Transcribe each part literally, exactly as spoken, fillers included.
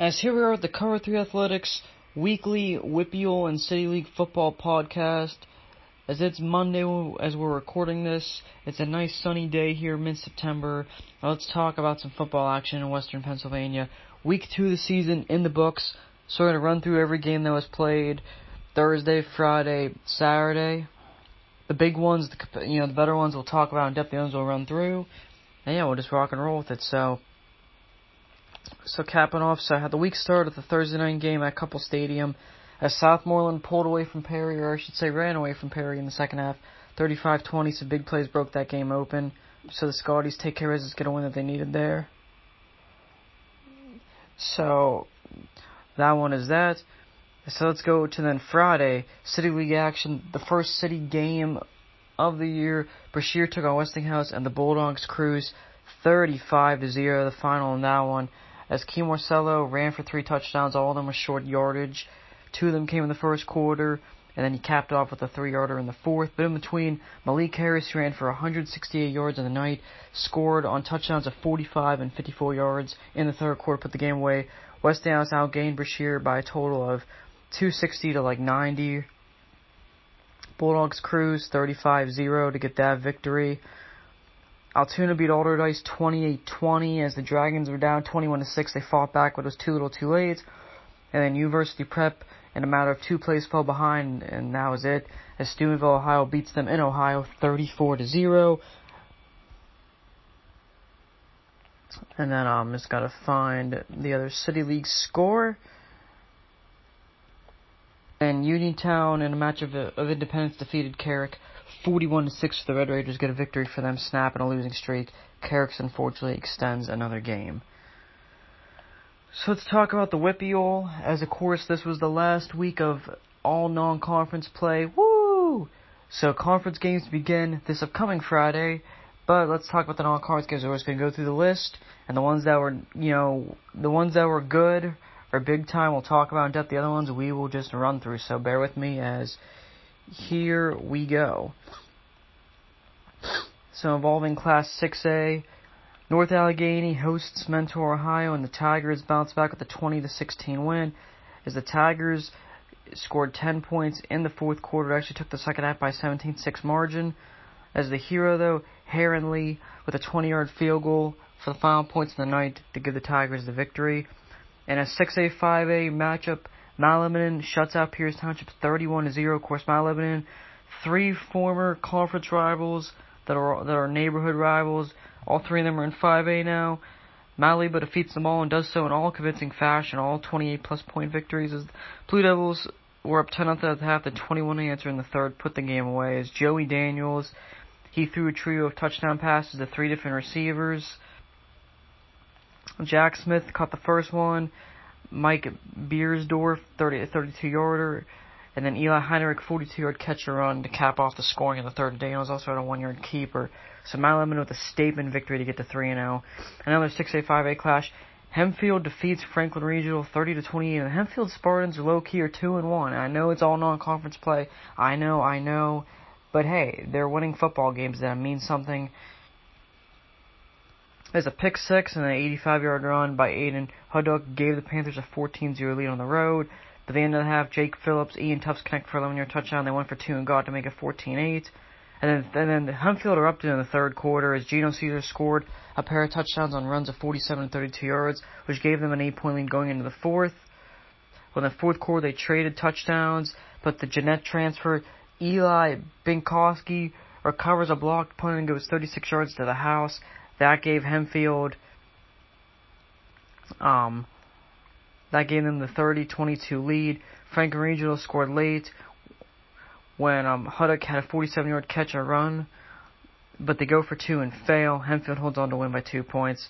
Guys, here we are at the Cover three Athletics weekly Whippeal and City League football podcast. As it's Monday as we're recording this, it's a nice sunny day here mid-September. Now let's talk about some football action in Western Pennsylvania. Week two of the season in the books, so we're going to run through every game that was played Thursday, Friday, Saturday. The big ones, the, you know, the better ones we'll talk about in depth, the others we'll run through. And yeah, we'll just rock and roll with it. So, so capping off, so I had the week start at the Thursday night game at Couple Stadium as Southmoreland pulled away from Perry, or I should say ran away from Perry in the second half. thirty-five twenty, some big plays broke that game open. So the Scotties take care of business, get a win that they needed there. So that one is that. So let's go to then Friday, City League action, the first city game of the year. Brashear took on Westinghouse, and the Bulldogs cruised thirty-five to zero, the final in that one, as Key Marcello ran for three touchdowns. All of them were short yardage. Two of them came in the first quarter, and then he capped off with a three-yarder in the fourth. But in between, Malik Harris ran for one hundred sixty-eight yards in the night, scored on touchdowns of forty-five and fifty-four yards in the third quarter, put the game away. Westinghouse outgained Brashear by a total of two sixty to like ninety. Bulldogs cruised thirty-five zero to get that victory. Altoona beat Alderdice twenty-eight twenty as the Dragons were down twenty-one to six. They fought back, but it was too little too late. And then University Prep, in a matter of two plays, fell behind, and that was it, as Steubenville, Ohio beats them in Ohio thirty-four to zero. And then I'm um, just got to find the other City League score. And Uniontown, in a match of, of Independence, defeated Carrick forty-one to six. The Red Raiders get a victory for them, snapping a losing streak. Carrick's unfortunately extends another game. So let's talk about the Whippeal, as of course this was the last week of all non-conference play. Woo! So conference games begin this upcoming Friday, but let's talk about the non-conference games. We're just going to go through the list, and the ones that were, you know, the ones that were good or big time we'll talk about in depth. The other ones we will just run through, so bear with me as here we go. So involving Class six A, North Allegheny hosts Mentor, Ohio, and the Tigers bounce back with a twenty to sixteen win, as the Tigers scored ten points in the fourth quarter. Actually took the second half by seventeen six margin. As the hero, though, Heron Lee with a twenty-yard field goal for the final points of the night to give the Tigers the victory. In a six A five A matchup, Mount Lebanon shuts out Pierce Township thirty-one to zero. Of course, Mount Lebanon, three former conference rivals that are that are neighborhood rivals. All three of them are in five A now. Mount Leba defeats them all and does so in all convincing fashion. All twenty-eight plus point victories. As Blue Devils were up ten nothing at the half. The twenty-one answer in the third put the game away. As Joey Daniels, he threw a trio of touchdown passes to three different receivers. Jack Smith caught the first one. Mike Beersdorf, thirty, thirty-two yarder. And then Eli Heinrich, forty-two yard catcher run to cap off the scoring in the third. Daniels also had a one yard keeper. So Mount Lebanon with a statement victory to get to three and oh. Another six A five A clash. Hempfield defeats Franklin Regional thirty to twenty-eight. And the Hempfield Spartans are low-key are two and one. I know it's all non-conference play. I know, I know. But hey, they're winning football games. That means something. There's a pick six and an eighty-five yard run by Aiden Huddock gave the Panthers a fourteen zero lead on the road. By the end of the half, Jake Phillips, Ian Tufts connect for eleven yard touchdown. They went for two and got to make it fourteen eight. And then, and then the Hempfield erupted in the third quarter as Geno Caesar scored a pair of touchdowns on runs of forty-seven and thirty-two yards, which gave them an eight point lead going into the fourth. Well, in the fourth quarter, they traded touchdowns, but the Jeanette transfer, Eli Binkowski recovers a blocked punt and goes thirty-six yards to the house. That gave Hempfield, um, that gave them the thirty twenty-two lead. Franklin Regional scored late when um, Huddock had a forty-seven yard catch and run, but they go for two and fail. Hempfield holds on to win by two points.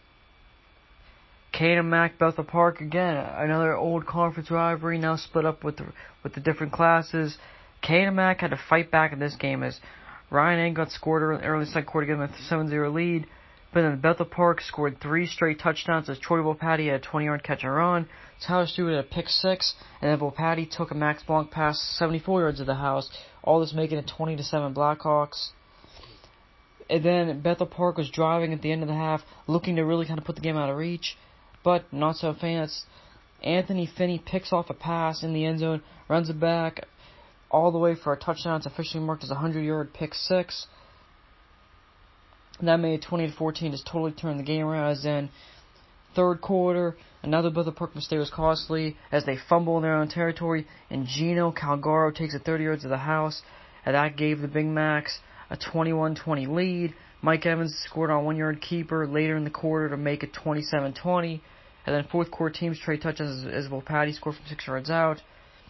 Kane and Mac, Bethel Park, again, another old conference rivalry, now split up with the, with the different classes. Kane and Mac had to fight back in this game as Ryan Angot scored early, early second quarter to give them a seven zero lead. But then Bethel Park scored three straight touchdowns as Troy Volpatty had a twenty yard catch and run. Tyler Stewart had a pick six, and then Volpatty took a Max Blanc pass seventy-four yards of the house. All this making it twenty to seven Blackhawks. And then Bethel Park was driving at the end of the half, looking to really kind of put the game out of reach, but not so fast. Anthony Finney picks off a pass in the end zone, runs it back all the way for a touchdown. It's officially marked as a hundred-yard pick six. And that made it twenty to fourteen, just totally turned the game around. As then, third quarter, another Bethel Park mistake was costly as they fumble in their own territory, and Gino Calgaro takes it thirty yards to the house, and that gave the Big Macs a twenty-one twenty lead. Mike Evans scored on a one-yard keeper later in the quarter to make it twenty-seven twenty. And then fourth quarter teams trade touchdowns as Isabel Patty scored from six yards out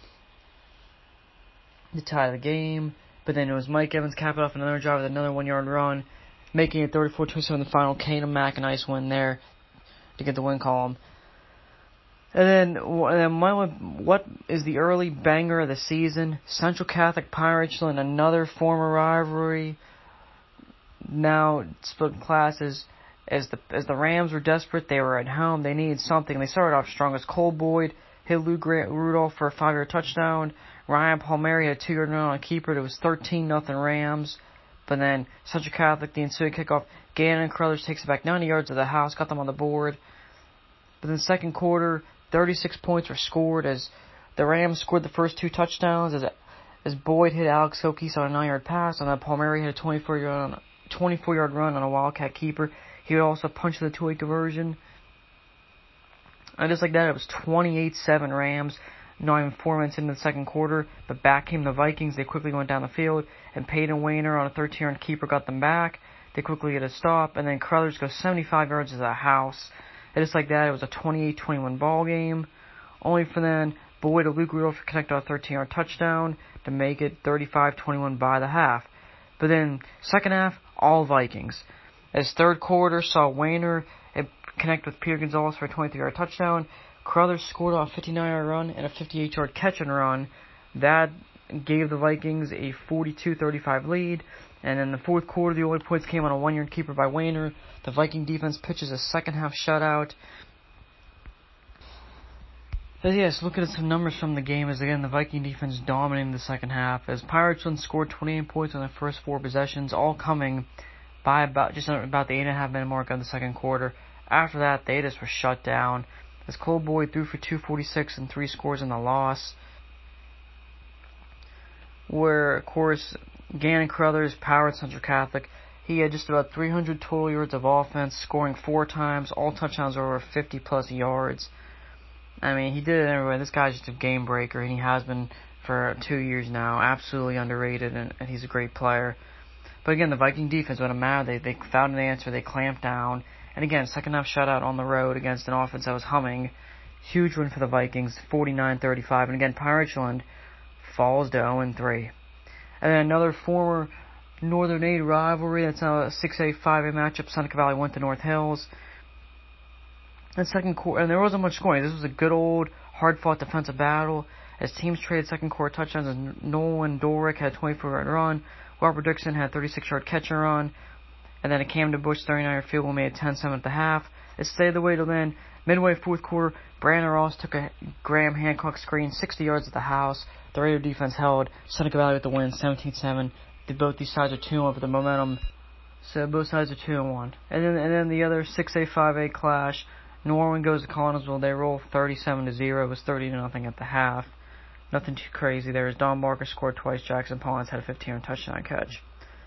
to tie the game. But then it was Mike Evans capping off another drive with another one-yard run, making it thirty-four twenty-seven in the final. Kane and Mack a nice win there to get the win column. And then, and then my, what is the early banger of the season? Central Catholic Pirates in another former rivalry. Now split classes. As the as the Rams were desperate, they were at home. They needed something. They started off strong as Cole Boyd hit Lou Grant Rudolph for a five-yard touchdown. Ryan Palmieri had a two-yard run on a keeper. It was thirteen nothing Rams. But then Central Catholic, the ensuing kickoff, Gannon Crothers takes it back ninety yards to the house, got them on the board. But in the second quarter, thirty-six points were scored as the Rams scored the first two touchdowns as as Boyd hit Alex Hokes on a nine-yard pass, and then Palmieri had a twenty-four-yard run on a Wildcat keeper. He would also punch the two-way conversion. And just like that, it was twenty-eight seven Rams, not even four minutes into the second quarter. But back came the Vikings. They quickly went down the field, and Peyton Wayner on a thirteen-yard keeper got them back. They quickly get a stop, and then Crothers goes seventy-five yards to the house. And just like that, it was a twenty-eight twenty-one ball game. Only for then Boyd or Luke Rudolph connected on a thirteen-yard touchdown to make it thirty-five twenty-one by the half. But then second half, all Vikings. As third quarter saw Wayner connect with Peter Gonzalez for a twenty-three-yard touchdown. Crothers scored on a fifty-nine-yard run and a fifty-eight-yard catch and run. That gave the Vikings a forty-two thirty-five lead. And in the fourth quarter, the only points came on a one-yard keeper by Wayner. The Viking defense pitches a second-half shutout. So yes, looking at some numbers from the game, as again the Viking defense dominating the second half. As Pirates scored twenty-eight points on their first four possessions, all coming by about just about the eight and a half minute mark of the second quarter. After that, they just were shut down. As Cole Boyd threw for two forty-six and three scores in the loss. Where, of course, Gannon Crothers powered Central Catholic. He had just about three hundred total yards of offense, scoring four times. All touchdowns were over fifty plus yards. I mean, he did it everywhere. This guy's just a game breaker, and he has been for two years now. Absolutely underrated, and, and he's a great player. But again, the Viking defense, when it mattered, they, they found an answer. They clamped down. And again, second half shutout on the road against an offense that was humming. Huge win for the Vikings, forty-nine thirty-five. And again, Pirateland falls to oh and three. And then another former Northern Aid rivalry. That's now a six A, five A matchup. Seneca Valley went to North Hills. And second quarter, and there wasn't much scoring. This was a good old, hard-fought defensive battle. As teams traded second quarter touchdowns, as Nolan Dorick had a twenty-four-yard run. Robert Dixon had a thirty-six-yard catch and run. And then it came to Bush, thirty-nine-yard field goal, made it ten seven at the half. It stayed the way till then. Midway fourth quarter, Brandon Ross took a Graham Hancock screen, sixty yards at the house. The Raider defense held Seneca Valley with the win, seventeen seven. Both these sides are two and one for the momentum. So both sides are two and one. And then and then the other six A, five A clash. Norwin goes to Collinsville. They roll thirty-seven to zero. It was thirty to nothing at the half. Nothing too crazy there. As Don Barker scored twice, Jackson Pollins had a fifteen-yard touchdown catch.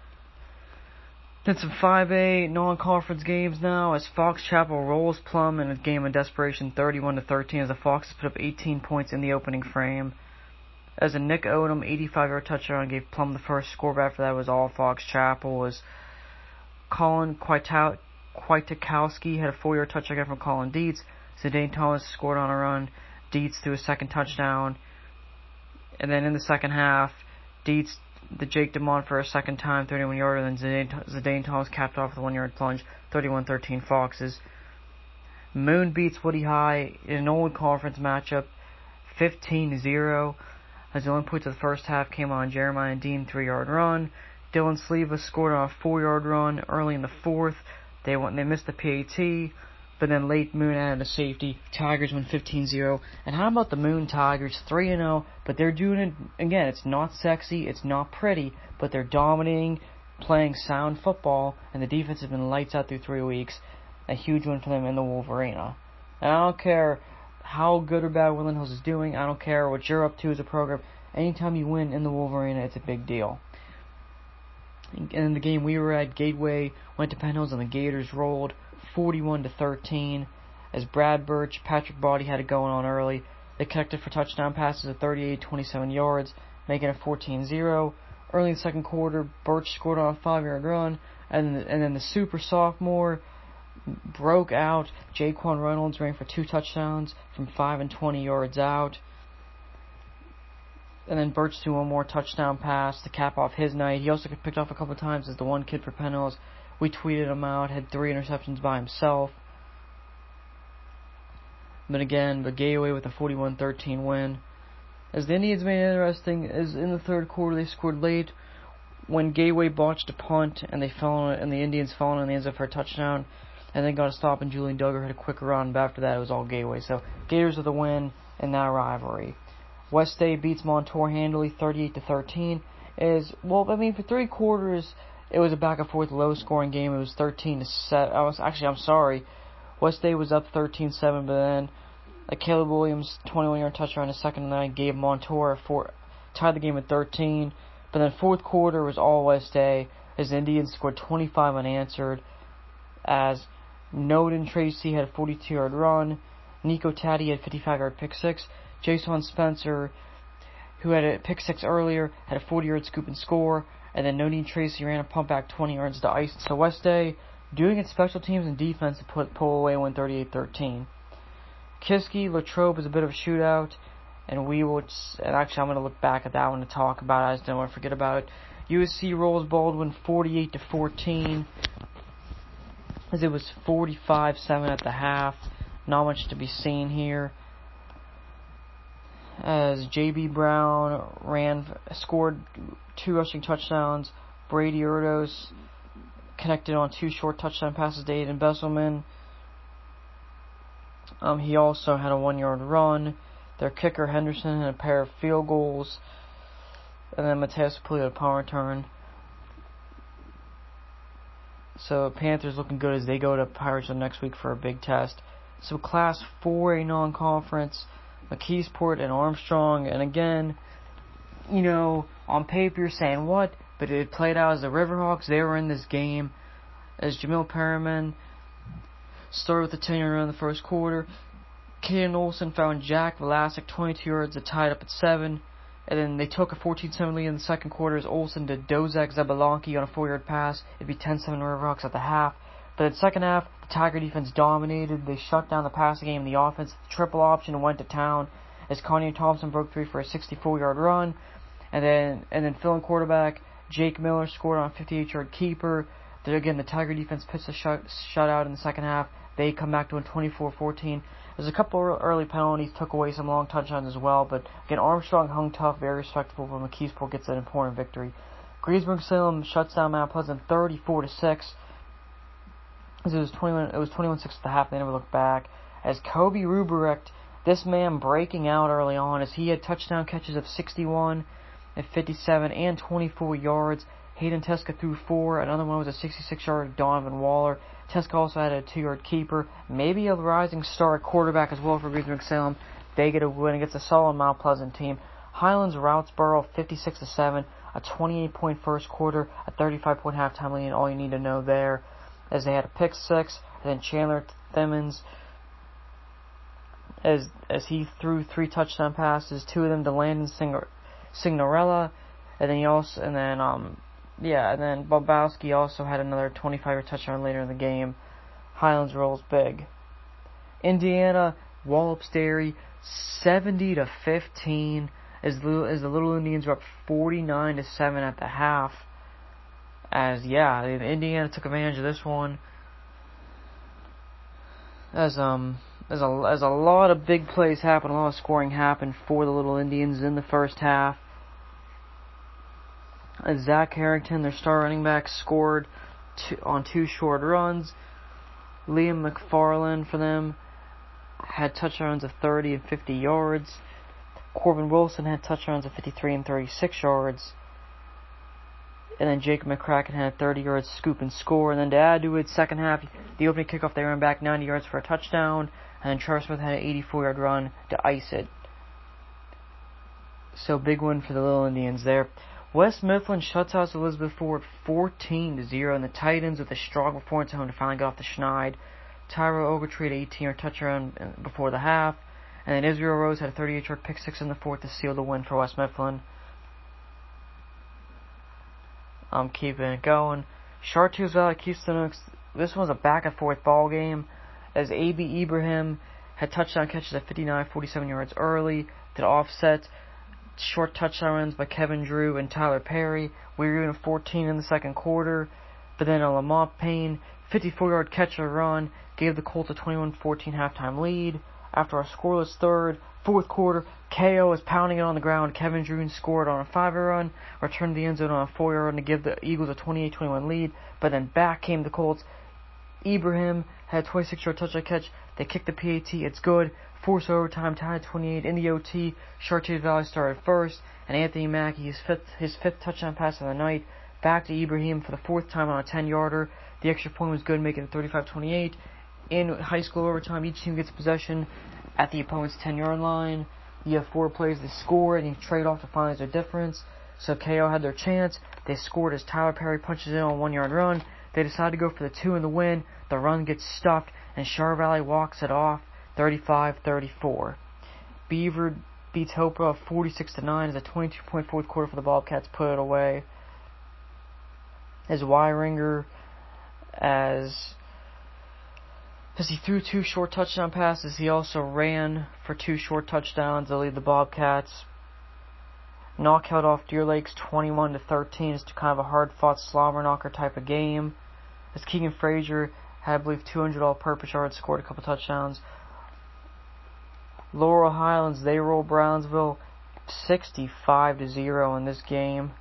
Then some five A non-conference games now. As Fox Chapel rolls Plum in a game of desperation, thirty-one to thirteen. As the Foxes put up eighteen points in the opening frame. As a Nick Odom eighty-five-yard touchdown gave Plum the first score. But after that was all Fox Chapel. Was Colin Kwiatkowski Kwiatkowski had a four-yard touchdown from Colin Dietz. Zidane Thomas scored on a run. Dietz threw a second touchdown. And then in the second half, Dietz, the Jake DeMont for a second time, thirty-one-yarder. Then Zidane, Zidane Thomas capped off with a one-yard plunge, thirty-one thirteen Foxes. Moon beats Woody High in an old conference matchup, fifteen to zero. As the only points of the first half came on Jeremiah Dean, three-yard run. Dylan Sleva scored on a four-yard run early in the fourth. They went, they missed the P A T, but then late Moon added a safety. Tigers win fifteen zero. And how about the Moon Tigers? three and oh, but they're doing it, again, it's not sexy, it's not pretty, but they're dominating, playing sound football, and the defense has been lights out through three weeks. A huge win for them in the Wolverina. And I don't care how good or bad Woodland Hills is doing. I don't care what you're up to as a program. Anytime you win in the Wolverine, it's a big deal. And in the game we were at, Gateway went to Penn Hills and the Gators rolled forty-one to thirteen. As Brad Birch, Patrick Baudy had it going on early. They connected for touchdown passes of thirty-eight, twenty-seven yards, making it fourteen zero. Early in the second quarter, Birch scored on a five-yard run, and and then the super sophomore broke out. Jaquan Reynolds ran for two touchdowns from five and twenty yards out. And then Birch threw one more touchdown pass to cap off his night. He also got picked off a couple of times as the one kid for Penn Hills. We tweeted him out, had three interceptions by himself. But again, the Gateway with a forty-one thirteen win. As the Indians made it interesting, is in the third quarter they scored late when Gateway botched a punt and they fell on it, and the Indians fell on the end zone for a touchdown, and then got a stop and Julian Duggar had a quick run. But after that, it was all Gateway. So Gators with the win in that rivalry. West State beats Montour handily, thirty-eight to thirteen. Is well, I mean, for three quarters, it was a back and forth, low scoring game. It was thirteen to seven. I was actually, I'm sorry, West State was up thirteen seven, but then a Caleb Williams twenty-one yard touchdown in the second night gave Montour four, tied the game at thirteen. But then fourth quarter was all West State as the Indians scored twenty-five unanswered. As Noden Tracy had a forty-two yard run, Nico Taddy had a fifty-five yard pick six. Jason Spencer, who had a pick six earlier, had a forty yard scoop and score, and then Noden Tracy ran a pump back twenty yards to ice. So West State doing its special teams and defense to put pull away and win thirty-eight thirteen. Kiski Latrobe is a bit of a shootout, and we will. And actually, I'm going to look back at that one to talk about it. I just don't want to forget about it. U S C rolls Baldwin forty-eight to fourteen, as it was forty-five seven at the half. Not much to be seen here. As J B Brown ran, scored two rushing touchdowns. Brady Erdos connected on two short touchdown passes to Aiden Besselman. Um, he also had a one-yard run. Their kicker Henderson had a pair of field goals, and then Mateus Pulido had a punt return. So Panthers looking good as they go to Pirates next week for a big test. So Class four A non-conference, McKeesport and Armstrong, and again, you know, on paper you're saying what, but it played out as the Riverhawks. They were in this game as Jamil Perriman started with a ten yard run in the first quarter. Caden Olsen found Jack Vlasic twenty-two yards that tied up at seven, and then they took a fourteen seven lead in the second quarter as Olsen did Dozak Zabalanki on a four yard pass. It'd be ten seven Riverhawks at the half. But in the second half, the Tiger defense dominated. They shut down the passing game. The offense, the triple option, and went to town as Kanye Thompson broke three for a sixty-four yard run. And then and then filling quarterback Jake Miller scored on a fifty-eight yard keeper. Then again, the Tiger defense pitched a shut, shutout in the second half. They come back to win twenty-four fourteen. There's a couple early penalties, took away some long touchdowns as well. But again, Armstrong hung tough, very respectable when McKeesport gets an important victory. Greensburg-Salem shuts down Mount Pleasant thirty-four to six. It was twenty-one. It was twenty-one six at the half. They never looked back. As Kobe Ruberecht, this man breaking out early on, as he had touchdown catches of sixty-one and fifty-seven and twenty-four yards. Hayden Teska threw four. Another one was a sixty-six yard Donovan Waller. Teska also had a two yard keeper. Maybe a rising star quarterback as well for Greensburg-Salem. They get a win against a solid Mount Pleasant team. Highlands Routsboro fifty-six to seven. A twenty-eight point first quarter, a thirty-five point halftime lead. All you need to know there, as they had a pick six, and then Chandler Thimmons, as as he threw three touchdown passes, two of them to Landon Singer, Signorella, and then he also and then um yeah and then Bobowski also had another twenty-five yard touchdown later in the game. Highlands rolls big. Indiana wallops Dairy seventy to fifteen as the as the Little Indians were up forty-nine to seven at the half. As yeah, Indiana took advantage of this one. As um as a as a lot of big plays happened, a lot of scoring happened for the Little Indians in the first half. As Zach Harrington, their star running back, scored two, on two short runs. Liam McFarland for them had touchdowns of thirty and fifty yards. Corbin Wilson had touchdowns of fifty-three and thirty-six yards. And then Jake McCracken had a thirty yards scoop and score. And then to add to it, second half, the opening kickoff, they ran back ninety yards for a touchdown. and then Trevor Smith had an eighty-four-yard run to ice it. So big win for the Little Indians there. West Mifflin shuts out Elizabeth Ford fourteen to zero, and the Titans with a strong performance at home to finally get off the schneid. Tyra Ogletree had eighteen-yard touchdown before the half, and then Israel Rose had a thirty-eight-yard pick six in the fourth to seal the win for West Mifflin. I'm keeping it going. Chartiers Valley Keystone. This one was a back-and-forth ball game, as A B Ibrahim had touchdown catches at fifty-nine, forty-seven yards early to offset short touchdown runs by Kevin Drew and Tyler Perry. We were in fourteen in the second quarter, but then a Lamont Payne fifty-four-yard catch and run gave the Colts a twenty-one fourteen halftime lead. After a scoreless third, fourth quarter, K O was pounding it on the ground. Kevin Drew scored on a five-yard run, returned the end zone on a four-yard run to give the Eagles a twenty-eight twenty-one lead, but then back came the Colts. Ibrahim had a twenty-six-yard touchdown catch. They kicked the P A T. It's good. Forced overtime, tied twenty-eight in the O T. Chartiers Valley started first, and Anthony Mackie, his fifth, his fifth touchdown pass of the night, back to Ibrahim for the fourth time on a ten-yarder. The extra point was good, making it thirty-five twenty-eight. In high school overtime, each team gets possession at the opponent's ten-yard line. You have four plays to score, and you trade off to finalize their difference. So K O had their chance. They scored as Tyler Perry punches in on a one-yard run. They decide to go for the two and the win. The run gets stuffed, and Char Valley walks it off, thirty-five thirty-four. Beaver beats Hopewell forty-six to nine as a twenty-two point fourth quarter for the Bobcats put it away. As Wyringer, as as he threw two short touchdown passes, he also ran for two short touchdowns to lead the Bobcats. Knockout off Deer Lakes twenty-one to thirteen is kind of a hard-fought slobber knocker type of game. As Keegan Frazier had, I believe, two hundred all-purpose yards, scored a couple touchdowns. Laurel Highlands, they roll Brownsville sixty-five to zero in this game.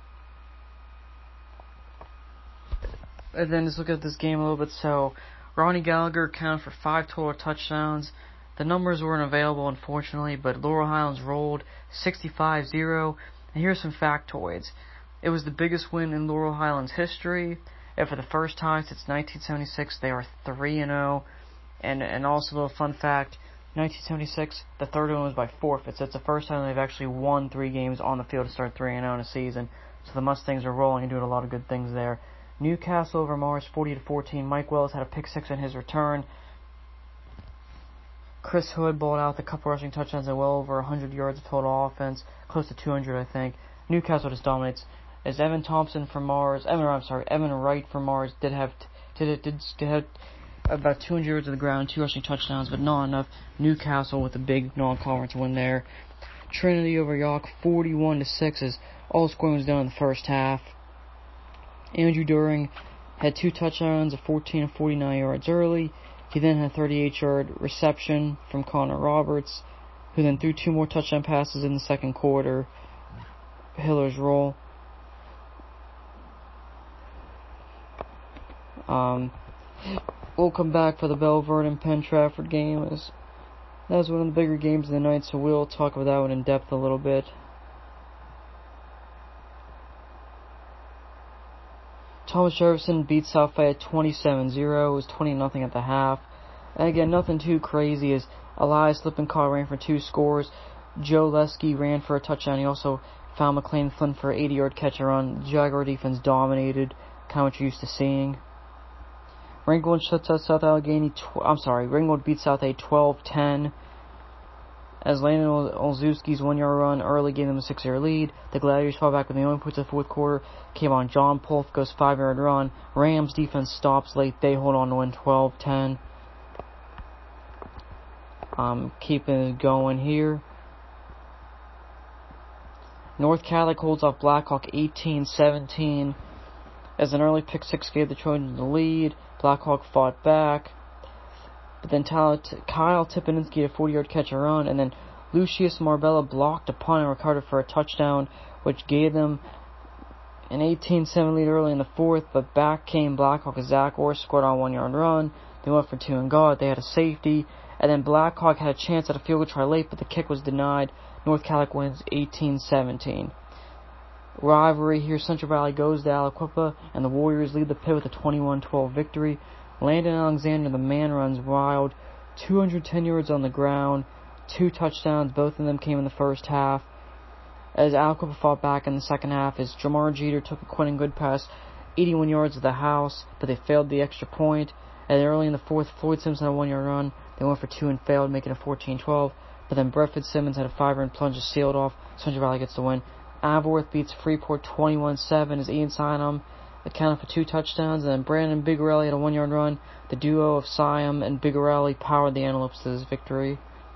And then let's look at this game a little bit. So, Ronnie Gallagher accounted for five total touchdowns. The numbers weren't available, unfortunately, but Laurel Highlands rolled sixty-five zero. And here's some factoids. It was the biggest win in Laurel Highlands history, and for the first time since nineteen seventy-six, they are three and oh. And and also a little fun fact, nineteen seventy-six, the third one was by forfeit. So it's the first time they've actually won three games on the field to start three and oh in a season. So the Mustangs are rolling and doing a lot of good things there. Newcastle over Mars, forty to fourteen. Mike Wells had a pick six in his return. Chris Hood bowled out the couple rushing touchdowns and well over one hundred yards of total offense, close to two hundred, I think. Newcastle just dominates. As Evan Thompson from Mars, Evan, I'm sorry, Evan Wright from Mars did have did did, did have about two hundred yards of the ground, two rushing touchdowns, but not enough. Newcastle with a big non-conference win there. Trinity over York, forty-one to six, as all scoring was done in the first half. Andrew During had two touchdowns of fourteen and forty-nine yards early. He then had a thirty-eight-yard reception from Connor Roberts, who then threw two more touchdown passes in the second quarter. Hiller's roll. Um, we'll come back for the Belle Vernon Penn Trafford game. As that was one of the bigger games of the night, so we'll talk about that one in depth a little bit. Thomas Jefferson beat South Fayette twenty-seven zero. It was twenty nothing at the half. And again, nothing too crazy as Elias Lippincott ran for two scores. Joe Lesky ran for a touchdown. He also found McLean Flynn for an eighty-yard catch and run. The Jaguar defense dominated, kind of what you're used to seeing. Ringgold shuts out South Allegheny. Tw- I'm sorry, Ringgold beat South A twelve ten. As Landon Olszewski's one-yard run early gave them a six-yard lead. The Gladiators fought back with the only points of the fourth quarter. Came on John Polfko's five-yard run. Rams defense stops late. They hold on to win twelve ten. Um, keeping it going here. North Catholic holds off Blackhawk eighteen seventeen. As an early pick six gave the Trojans the lead. Blackhawk fought back. But then Kyle Tipininski had a forty-yard catch and run, and then Lucius Marbella blocked a punt and recovered for a touchdown, which gave them an eighteen seven lead early in the fourth, but back came Blackhawk as Zach Orr scored on a one-yard run. They went for two and got it. They had a safety, and then Blackhawk had a chance at a field goal try late, but the kick was denied. North Catholic wins eighteen seventeen. Rivalry here, Central Valley goes to Aliquippa, and the Warriors lead the pit with a twenty-one twelve victory. Landon Alexander, the man, runs wild two hundred ten yards on the ground, two touchdowns. Both of them came in the first half. As Al Cooper fought back in the second half, as Jamar Jeter took a Quentin Good pass, eighty-one yards of the house, but they failed the extra point. And early in the fourth, Floyd Simpson had a one-yard run. They went for two and failed, making it fourteen twelve. But then Brett Fitzsimmons had a five-yard plunge to seal it off. Central Valley gets the win. Aberworth beats Freeport twenty-one seven as Ian Siam accounted for two touchdowns. And then Brandon Bigarelli had a one-yard run. The duo of Siam and Bigarelli powered the Antelopes to this victory.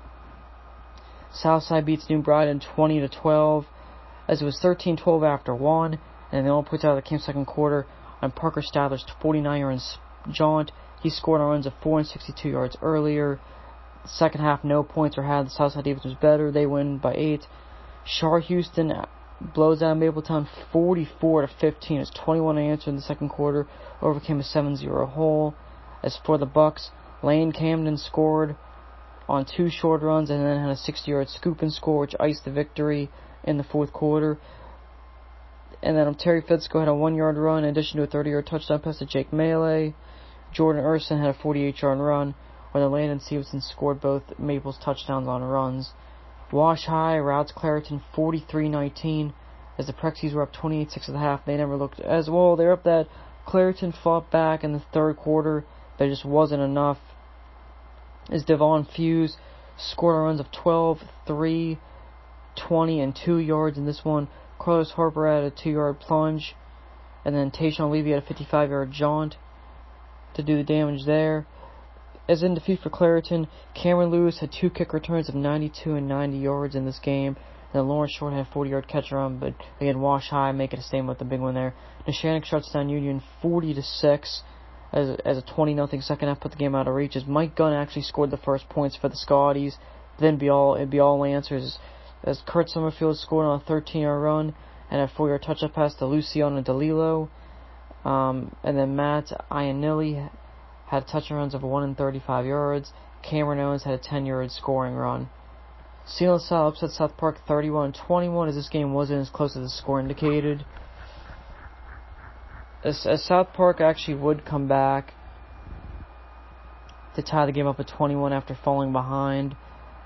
Southside beats New Brighton twenty to twelve, as it was thirteen twelve after one, and the only points out of the game second quarter on Parker Stadler's forty-nine yard jaunt. He scored on runs of four and sixty-two yards earlier. Second half, no points were had. The Southside defense was better. They win by eight. Shar Houston blows out Mapletown forty-four to fifteen as twenty-one unanswered in the second quarter overcame a seven zero hole. As for the Bucks, Lane Camden scored on two short runs and then had a sixty yard scoop and score, which iced the victory in the fourth quarter. And then Terry Fitzko had a one yard run in addition to a thirty yard touchdown pass to Jake Melee. Jordan Urson had a forty-eight yard run, where Landon Stevenson scored both Maples touchdowns on runs. Wash High routs Clareton forty-three nineteen as the Prexies were up twenty-eight six at the half. They never looked as well. They're up that Clareton fought back in the third quarter, but it just wasn't enough. As Devon Fuse scored runs of twelve, three, twenty, and two yards in this one. Carlos Harper had a two yard plunge, and then Tayshawn Levy had a fifty-five yard jaunt to do the damage there. As in defeat for Clareton, Cameron Lewis had two kick returns of ninety-two and ninety yards in this game. And then Lawrence Short had a forty yard catch run, but again, Wash High making a statement with the big one there. Neshannock shuts down Union forty to six. As, as a twenty nothing second half put the game out of reach, as Mike Gunn actually scored the first points for the Scotties. Then be all it'd be all answers as Kurt Summerfield scored on a thirteen yard run and a four yard touchdown pass to Luciano DeLillo. Um, and then Matt Ionelli had touchdown runs of one and thirty-five yards. Cameron Owens had a ten yard scoring run. Seal and Sal upset South Park thirty-one twenty-one as this game wasn't as close as the score indicated. As, as South Park actually would come back to tie the game up at twenty-one after falling behind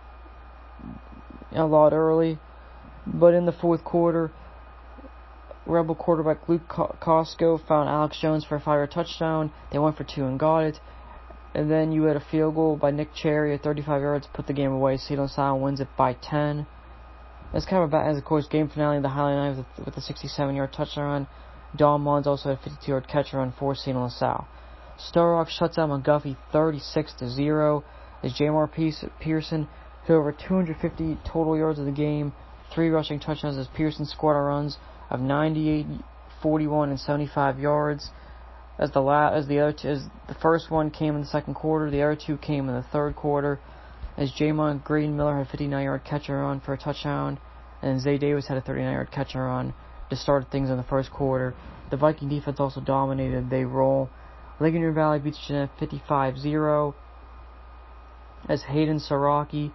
a lot early. But in the fourth quarter, Rebel quarterback Luke Costco found Alex Jones for a five yard touchdown. They went for two and got it. And then you had a field goal by Nick Cherry at thirty-five yards, put the game away. Seal and Sal wins it by ten. That's kind of about as of course game finale. The Highland Knives with, with a sixty-seven yard touchdown run. Don Mons also had a fifty-two yard catch run for Seal and Sal. Star Rock shuts out McGuffey thirty-six to zero as Jamar Pearson hit over two hundred fifty total yards of the game, three rushing touchdowns as Pearson scored on runs of ninety-eight, forty-one, and seventy-five yards. As the la- as the other two, as the first one came in the second quarter, the other two came in the third quarter. As Jamon Green Miller had a fifty-nine yard catch and run for a touchdown, and Zay Davis had a thirty-nine yard catch and run to start things in the first quarter. The Viking defense also dominated. They roll. Ligonier Valley beats Jeanette fifty-five zero as Hayden Saraki,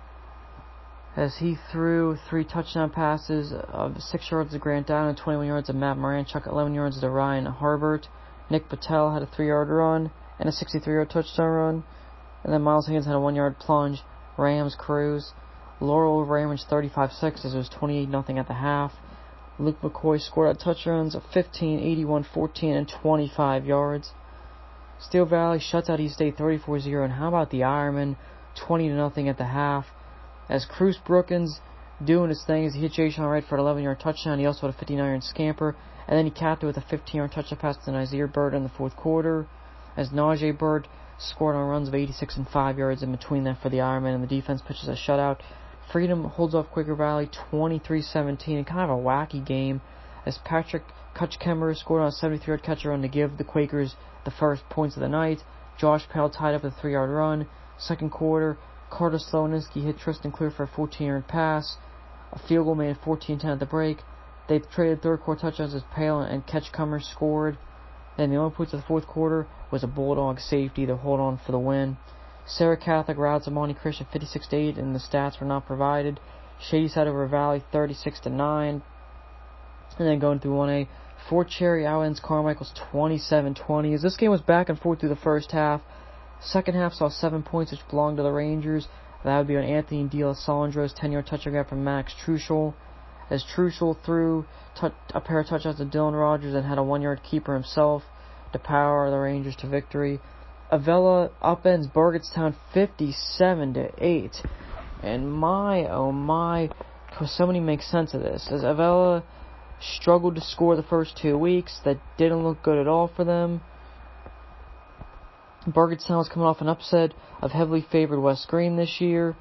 as he threw three touchdown passes of six yards to Grant Down and twenty-one yards to Matt Moranchuk, eleven yards to Ryan Harbert. Nick Patel had a three yard run and a sixty-three yard touchdown run. And then Miles Higgins had a one yard plunge. Rams cruise. Laurel Ramage thirty-five six as it was twenty-eight nothing at the half. Luke McCoy scored out touchdowns of fifteen, eighty-one, fourteen, and twenty-five yards. Steel Valley shuts out East State thirty-four zero. And how about the Ironman? twenty to nothing at the half. As Cruz Brookins doing his thing as he hit Jay Sean Wright for an eleven yard touchdown. He also had a fifty-nine yard scamper. And then he capped it with a fifteen yard touchdown pass to Nazir Bird in the fourth quarter. As Najee Bird scored on runs of eighty-six and five yards in between that for the Ironman. And the defense pitches a shutout. Freedom holds off Quaker Valley twenty-three seventeen in kind of a wacky game as Patrick Kutchkemmer scored on a seventy-three yard catch run to give the Quakers the first points of the night. Josh Pell tied up with a three yard run. Second quarter, Carter Slowinski hit Tristan Clear for a fourteen yard pass. A field goal made fourteen ten at the break. They traded third quarter touchdowns as Pale and Ketchcomer scored. And the only points of the fourth quarter was a Bulldog safety to hold on for the win. Sarah Catholic routs Amani Christian fifty-six to eight, and the stats were not provided. Shadyside over Valley thirty-six to nine. And then going through one A, Fort Cherry outends Carmichael's twenty-seven twenty. As this game was back and forth through the first half, Second half saw seven points, which belonged to the Rangers. That would be on Anthony De La Salandro's ten-yard touchdown grab from Max Truschel. As Truschel threw t- a pair of touchdowns to Dylan Rogers and had a one-yard keeper himself to power the Rangers to victory. Avella upends Burgettstown fifty-seven to eight. And my, oh my, could somebody make sense of this? As Avella struggled to score the first two weeks, that didn't look good at all for them. Burgettstown was coming off an upset of heavily favored West Green this year.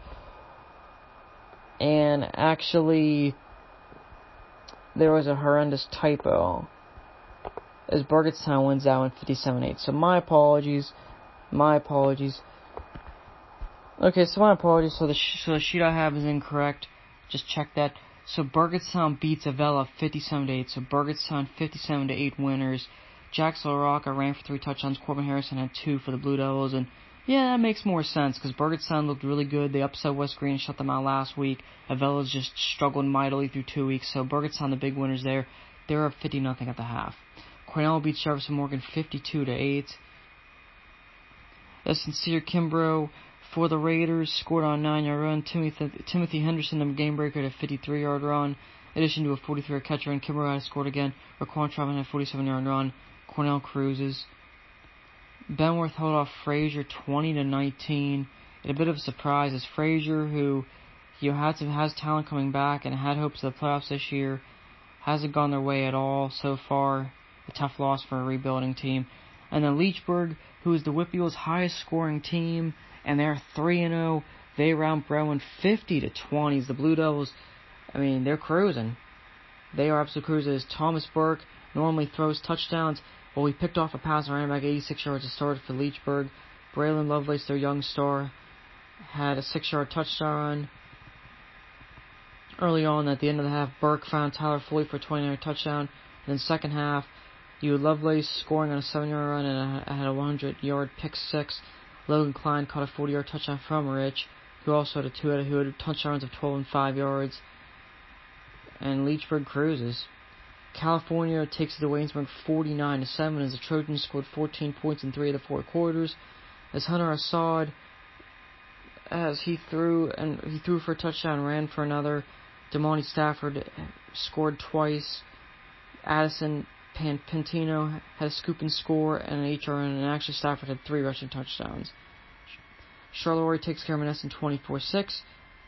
And actually, there was a horrendous typo, as Burgettstown wins that one fifty-seven eight. So my apologies. My apologies. Okay, so my apologies. So the, sh- so the sheet I have is incorrect. Just check that. So Burgettstown beats Avella fifty-seven to eight. So Burgettstown fifty-seven to eight winners. Jax LaRocca ran for three touchdowns. Corbin Harrison had two for the Blue Devils. And yeah, that makes more sense because Burgettstown looked really good. They upset West Green and shut them out last week. Avella's just struggled mightily through two weeks. So Burgettstown, the big winners there. They're up fifty nothing at the half. Cornell beats Jefferson Morgan fifty-two to eight. As Sincere Kimbrough for the Raiders scored on a nine-yard run. Timothy, Timothy Henderson, the game breaker, had a fifty-three-yard run. In addition to a forty-three-yard catch run, Kimbrough had scored again. Raquan Trautman had a forty-seven-yard run. Cornell cruises. Benworth held off Frazier twenty to nineteen. And a bit of a surprise as Frazier, who you know, has, has talent coming back and had hopes of the playoffs this year, hasn't gone their way at all so far. A tough loss for a rebuilding team. And then Leechburg, who is the Whip Eagles' highest scoring team, and they're three and oh. They round Bremen fifty to twenty. The Blue Devils, I mean, they're cruising. They are absolute cruisers. Thomas Burke normally throws touchdowns. Well, he picked off a pass and ran back eighty-six yards to start for Leechburg. Braylon Lovelace, their young star, had a six-yard touchdown run. Early on, at the end of the half, Burke found Tyler Foley for a twenty-yard touchdown. And then second half, you had Lovelace scoring on a seven-yard run and had a one hundred-yard pick six. Logan Klein caught a forty-yard touchdown from Rich, who also had a two who had touchdowns of twelve and five yards. And Leechburg cruises. California takes it to Waynesburg forty-nine to seven as the Trojans scored fourteen points in three of the four quarters. As Hunter Assad, as he threw and he threw for a touchdown, ran for another. DeMonte Stafford scored twice. Addison Pan- Pantino had a scoop and score and an eight-yard run, and actually Stafford had three rushing touchdowns. Charleroi takes care of Monessen twenty-four six.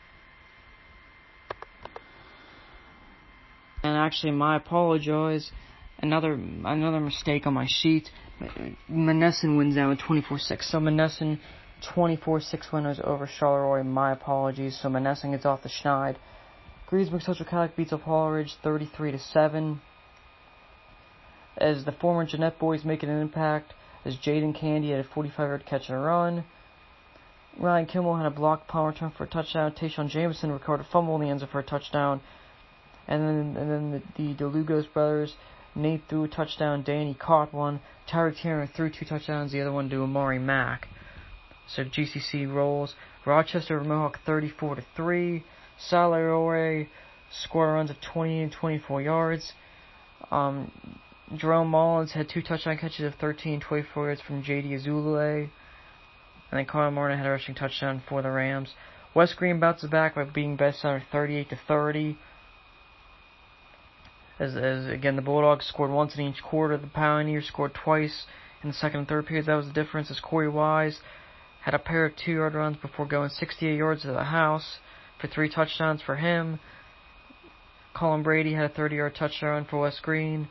And actually, my apologize. Another another mistake on my sheet. Monessen wins that with twenty-four six. So Monessen twenty-four six winners over Charleroi. My apologies. So Monessen gets off the schneid. Greensburg Social Catholic beats Apollo Ridge thirty-three to seven. As the former Jeanette boys make an impact, as Jaden Candy had a forty-five-yard catch and run. Ryan Kimmel had a blocked punt return for a touchdown. Tayshawn Jameson recorded a fumble in the end zone for a touchdown. And then and then the, the DeLugos brothers, Nate threw a touchdown, Danny caught one. Tyreek Tanner threw two touchdowns, the other one to Amari Mack. So G C C rolls. Rochester Mohawk thirty-four to three. Salariore scored runs of twenty and twenty-four yards. Um, Jerome Mullins had two touchdown catches of thirteen and twenty-four yards from J D Azulule. And then Connor Martin had a rushing touchdown for the Rams. West Green bounces back by beating Best Center thirty-eight to thirty. As, as again, the Bulldogs scored once in each quarter. The Pioneers scored twice in the second and third periods. That was the difference, as Corey Wise had a pair of two-yard runs before going sixty-eight yards to the house for three touchdowns for him. Colin Brady had a thirty-yard touchdown run for West Green.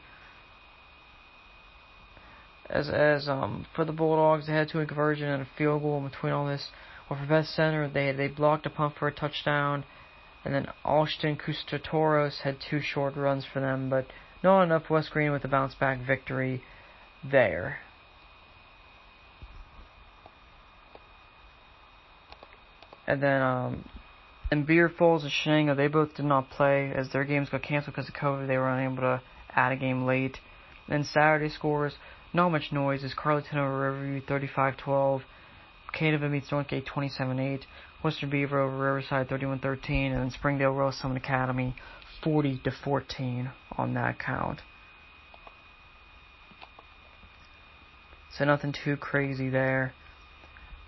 As as um for the Bulldogs, they had to a conversion and a field goal in between all this. Well, for Best Center, they they blocked a punt for a touchdown. And then Alston Kustatoros had two short runs for them, but not enough. West Green with a bounce-back victory there. And then, um, and Beer Falls and Shenango, they both did not play as their games got canceled because of COVID. They were unable to add a game late. Then Saturday scores, not much noise, as Carleton over Riverview thirty-five twelve. Canada meets Northgate twenty-seven eight. Western Beaver over Riverside thirty-one thirteen, and then Springdale Rose Summit Academy forty to fourteen on that count. So nothing too crazy there.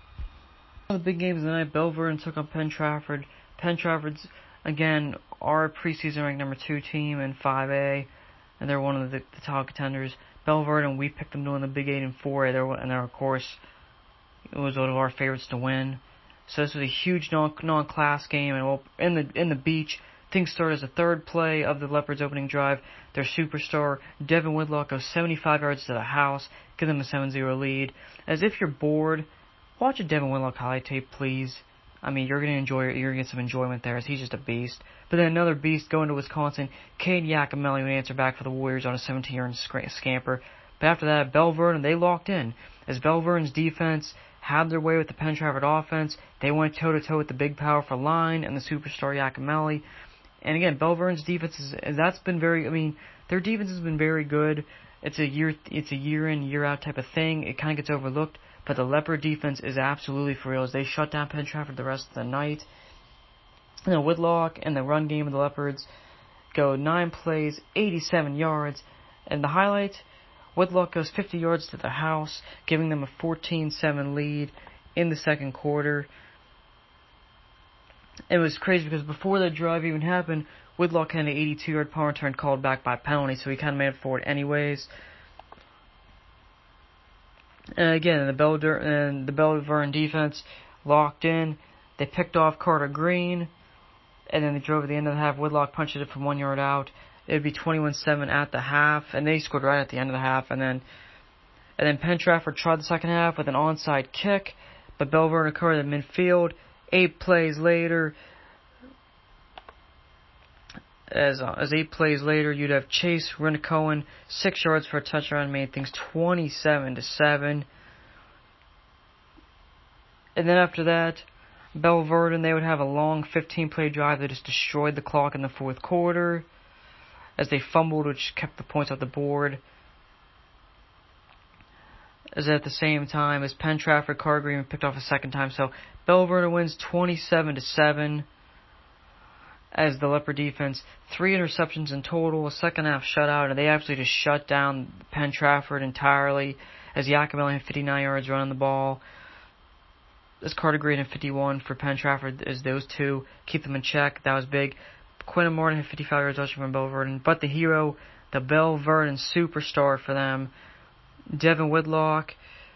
One of the big games of the night, Belvern took on Penn Trafford. Penn Trafford's, again, our preseason ranked number two team in five A, and they're one of the, the top contenders. Belvern, we picked them to win the Big Eight in four A, they're, and they're, of course, it was one of our favorites to win. So this was a huge non, non-class game, and well, in the in the beach, things start as the third play of the Leopards' opening drive. Their superstar, Devin Whitlock, goes seventy-five yards to the house, give them a seven zero lead. As if you're bored, watch a Devin Whitlock highlight tape, please. I mean, you're going to enjoy it. You're going to get some enjoyment there, as he's just a beast. But then another beast going to Wisconsin, Cade Yakimelli would answer back for the Warriors on a seventeen-yard scamper. But after that, Belvern, they locked in. As Belvern's defense had their way with the Penn Trafford offense, they went toe-to-toe with the big, powerful line and the superstar Yakimelli. And again, Belvern's defense is that's been very. I mean, their defense has been very good. It's a year, it's a year in, year out type of thing. It kind of gets overlooked, but the Leopard defense is absolutely for real. As they shut down Penn Trafford the rest of the night. And then Whitlock and the run game of the Leopards go nine plays, eighty-seven yards, and the highlight: Whitlock goes fifty yards to the house, giving them a fourteen seven lead in the second quarter. It was crazy because before that drive even happened, Whitlock had an eighty-two-yard punt return called back by penalty, so he kind of made it forward anyways. And again, the Belder and the Belvern defense locked in. They picked off Carter Green, and then they drove at the end of the half. Whitlock punched it from one yard out. It would be twenty-one seven at the half, and they scored right at the end of the half. And then, and then Penn Trafford tried the second half with an onside kick, but Belvern recovered in midfield. Eight plays later, as uh, as eight plays later, you'd have Chase Rinnecohen six yards for a touchdown, made things twenty-seven to seven. And then after that, Belvern, they would have a long fifteen-play drive that just destroyed the clock in the fourth quarter, as they fumbled, which kept the points off the board. As at the same time as Penn Trafford, Carter Green picked off a second time, so Belvern wins twenty-seven to seven. As the Leopard defense, three interceptions in total, a second half shutout, and they absolutely just shut down Penn Trafford entirely. As Yakimelli had fifty-nine yards running the ball, as Carter Green had fifty-one for Penn Trafford, as those two keep them in check. That was big. Quinton Martin had fifty-five yards rushing from Belvern, but the hero, the Belvern superstar for them, Devin Whitlock.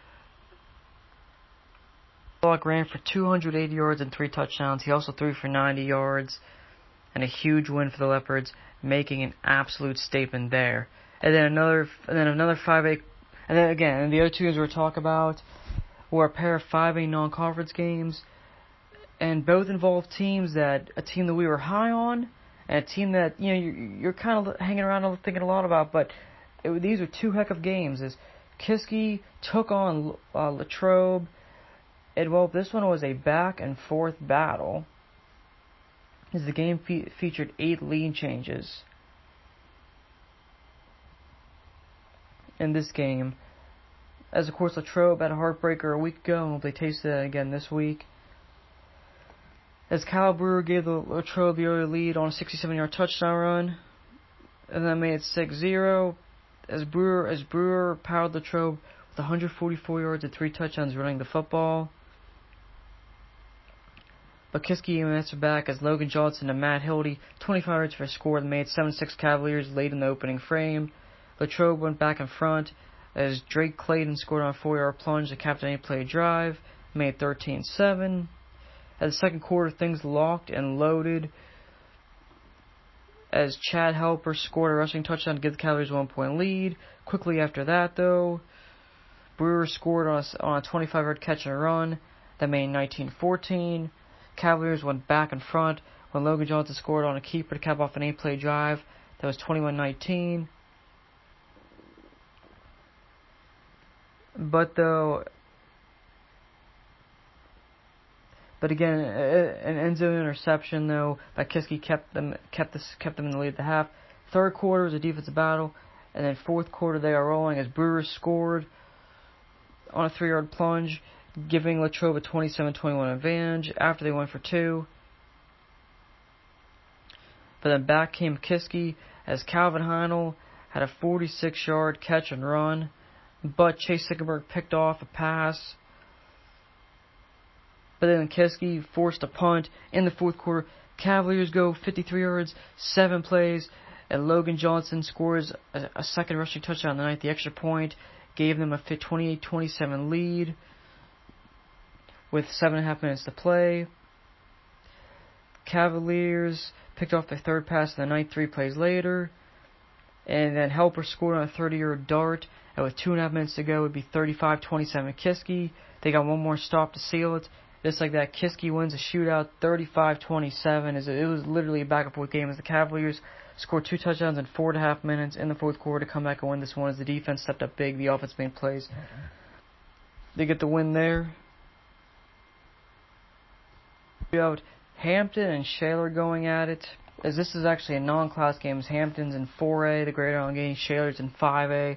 Whitlock ran for two hundred eighty yards and three touchdowns. He also threw for ninety yards, and a huge win for the Leopards, making an absolute statement there. And then another, and then another five A, and then again, and the other two games we're talking about were a pair of five A non-conference games, and both involved teams that a team that we were high on, and a team that you know you're, you're kind of hanging around and thinking a lot about. But it, these are two heck of games. As Kiski took on uh, Latrobe, and well, this one was a back and forth battle, as the game fe- featured eight lead changes in this game. As of course Latrobe had a heartbreaker a week ago, and they tasted it again this week. As Kyle Brewer gave the Latrobe the early lead on a sixty-seven-yard touchdown run, and then made it six zero. As Brewer as Brewer powered Latrobe with one hundred forty-four yards and three touchdowns running the football. But Kiski answered back as Logan Johnson and Matt Hildy, twenty-five yards for a score that made seven six Cavaliers late in the opening frame. Latrobe went back in front as Drake Clayton scored on a four-yard plunge that capped an eight-play drive, made thirteen seven. At the second quarter, things locked and loaded as Chad Helper scored a rushing touchdown to give the Cavaliers a one-point lead. Quickly after that, though, Brewer scored on a, on a twenty-five-yard catch and run that made nineteen fourteen. Cavaliers went back in front when Logan Johnson scored on a keeper to cap off an eight-play drive that was twenty-one nineteen. But though, but again, an end zone interception though by Kiski kept them kept this kept them in the lead at the half. Third quarter was a defensive battle, and then fourth quarter they are rolling as Brewers scored on a three-yard plunge, giving Latrobe a twenty-seven twenty-one advantage after they went for two. But then back came Kiski as Calvin Heinel had a forty-six-yard catch and run, but Chase Sickenberg picked off a pass but then Kiski forced a punt in the fourth quarter. Cavaliers go fifty-three yards, seven plays, and Logan Johnson scores a, a second rushing touchdown in the ninth. The extra point gave them a twenty-eight twenty-seven lead with seven and a half minutes to play. Cavaliers picked off their third pass in the ninth three plays later. And then Helper scored on a thirty-yard dart. And with two and a half minutes to go, it would be thirty-five twenty-seven Kiski. They got one more stop to seal it. Just like that, Kiski wins a shootout thirty-five twenty-seven. It was literally a back-and-forth game as the Cavaliers scored two touchdowns in four and a half minutes in the fourth quarter to come back and win this one as the defense stepped up big. The offense made plays. They get the win there. We have Hampton and Shaler going at it, as this is actually a non-class game, as Hampton's in four A, the Great Allegheny, Shaler's in five A.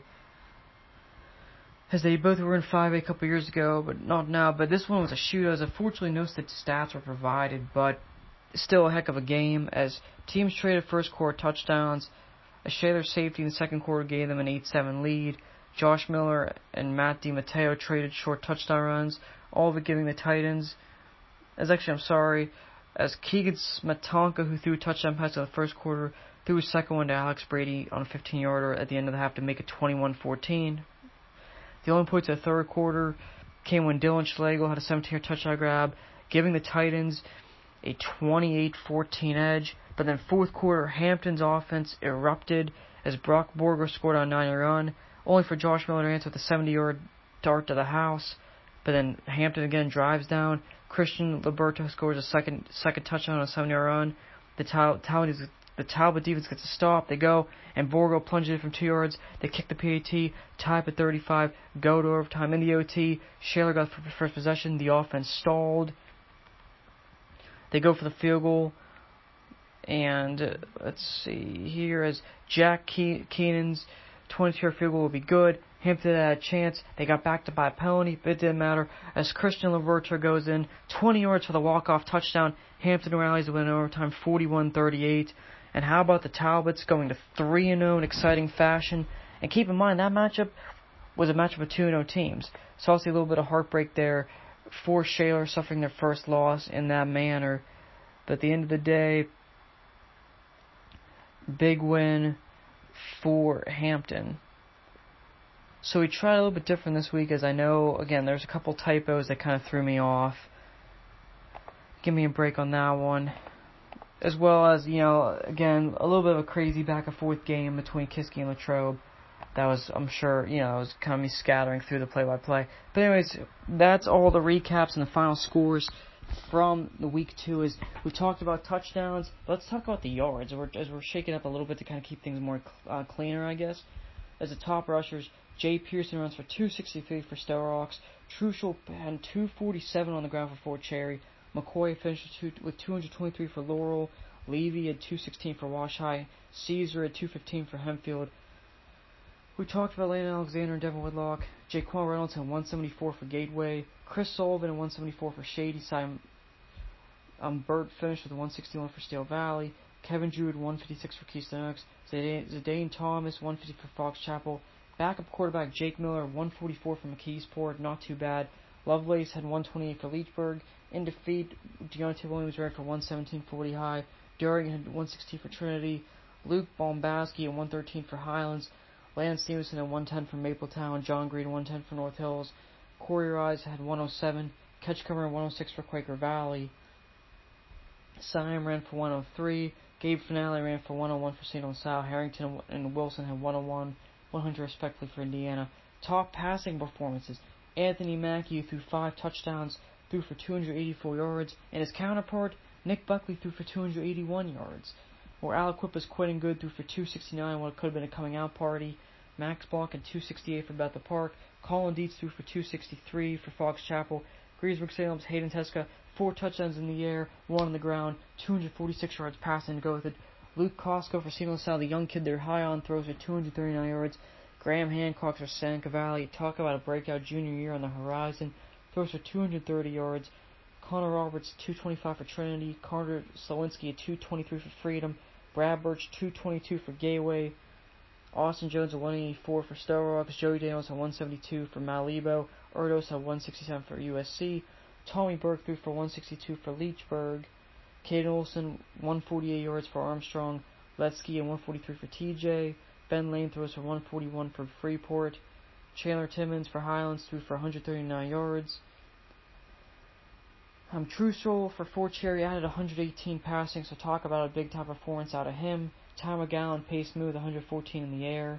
As they both were in five A a couple years ago, but not now. But this one was a shootout, as unfortunately no stats were provided, but still a heck of a game, as teams traded first quarter touchdowns. A Shaler safety in the second quarter gave them an eight seven lead. Josh Miller and Matt DiMatteo traded short touchdown runs, all of it giving the Titans, as actually I'm sorry, as Keegan Smetonka, who threw a touchdown pass in the first quarter, threw his second one to Alex Brady on a fifteen-yarder at the end of the half to make it twenty-one fourteen. The only points of the third quarter came when Dylan Schlegel had a seventeen-yard touchdown grab, giving the Titans a twenty-eight fourteen edge. But then fourth quarter, Hampton's offense erupted as Brock Borger scored on a nine-yard run, only for Josh Miller to answer with a seventy-yard dart to the house. But then Hampton again drives down. Christian Liberto scores a second second touchdown on a seven-yard run. The Tal- Tal- the Talbot defense gets a stop. They go, and Borgo plunges it from two yards. They kick the P A T, tie up at thirty-five, go to overtime in the O T. Shaler got the first possession. The offense stalled. They go for the field goal. And uh, let's see here, as Jack Ke- Keenan's twenty-two-yard field goal will be good. Hampton had a chance. They got backed up by a penalty, but it didn't matter. As Christian Liberto goes in, twenty yards for the walk-off touchdown. Hampton rallies to win in overtime, forty-one thirty-eight. And how about the Talbots going to three and oh in exciting fashion? And keep in mind, that matchup was a matchup of two and oh teams. So obviously a little bit of heartbreak there for Shaler suffering their first loss in that manner. But at the end of the day, big win for Hampton. So we tried a little bit different this week, as I know, again, there's a couple typos that kind of threw me off. Give me a break on that one. As well as, you know, again, a little bit of a crazy back and forth game between Kiski and Latrobe. That was, I'm sure, you know, it was kind of me scattering through the play-by-play. But anyways, that's all the recaps and the final scores from the week two. Is we talked about touchdowns. Let's talk about the yards, as we're, as we're shaking up a little bit to kind of keep things more uh, cleaner, I guess. As the top rushers, Jay Pearson runs for two sixty-three for Star Rocks. Truschel had two forty-seven on the ground for Fort Cherry. McCoy finished with two twenty-three for Laurel. Levy had two sixteen for Wash High. Caesar had two fifteen for Hempfield. We talked about Landon Alexander and Devin Whitlock. Jaquan Reynolds had one seventy-four for Gateway. Chris Sullivan had one seventy-four for Shadyside. Um, Burt finished with one sixty-one for Steel Valley. Kevin Drew had one fifty-six for Keystone X. Zidane Thomas, one fifty for Fox Chapel. Backup quarterback Jake Miller, one forty-four for McKeesport, not too bad. Lovelace had one twenty-eight for Leechburg. In defeat, Deontay Williams ran for one seventeen for Woody High. During had one sixty for Trinity. Luke Bombasky had one thirteen for Highlands. Lance Stevenson had one ten for Mapletown. John Green one ten for North Hills. Corey Rise had one oh seven. Ketchcomer one oh six for Quaker Valley. Siam ran for one oh three. Gabe Finale ran for one oh one for Saint LaSalle. Harrington and Wilson had one oh one, one hundred respectively for Indiana. Top passing performances. Anthony Mackey threw five touchdowns, threw for two hundred eighty-four yards, and his counterpart, Nick Buckley, threw for two hundred eighty-one yards. Where Aliquippa's Quentin Good threw for two sixty-nine, what could have been a coming out party. Max Block had two sixty-eight for Bethel Park. Colin Dietz threw for two sixty-three for Fox Chapel. Greensburg Salem's Hayden Teska, four touchdowns in the air, one on the ground, two hundred forty-six yards passing to go with it. Luke Costco for Saint LaSalle, the young kid they're high on, throws for two hundred thirty-nine yards. Graham Hancock for Seneca Valley, talk about a breakout junior year on the horizon, throws for two hundred thirty yards. Connor Roberts, two twenty-five for Trinity. Carter Slawinski at two twenty-three for Freedom. Brad Birch, two twenty-two for Gateway. Austin Jones at one eighty-four for Star Rocks. Joey Daniels at one seventy-two for Malibu. Erdos at one sixty-seven for U S C. Tommy Burke threw for one sixty-two for Leechburg. Caden Olsen, one forty-eight yards for Armstrong. Letsky and one forty-three for T J. Ben Lane throws for one forty-one for Freeport. Chandler Timmons for Highlands threw for one thirty-nine yards. Um, Trussell for Fort Cherry added one eighteen passing, so talk about a big time performance out of him. Ty McGowan pace smooth, one fourteen in the air.